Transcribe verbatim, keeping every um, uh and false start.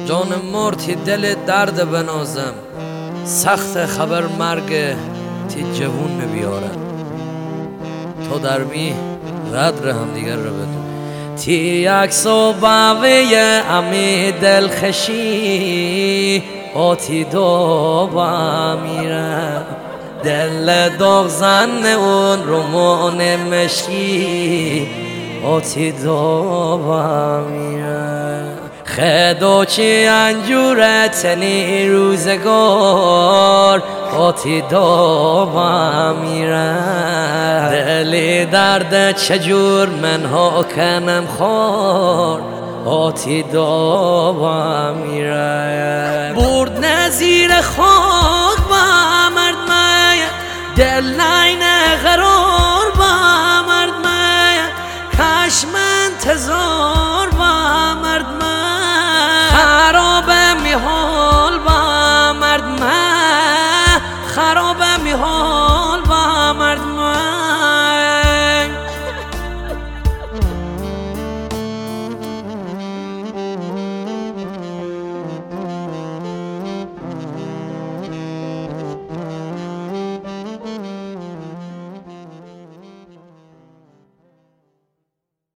جان مرتی دل درد بنازم، سخت خبر مرگ تی جوون بیارم. تو در می قدر هم دیگر رو بدون تی یک سو باوی امی دل خشی آتی دو با میرم. دل داغ زن اون رومان مشکی آتی دو با میرم. خدو چی انجورت تنی روزگار آتی دو با میرم. دلی درد چجور منها کنم خور آتی دو با میرم. برد نزیر خاک با مرد مای دل نین غرار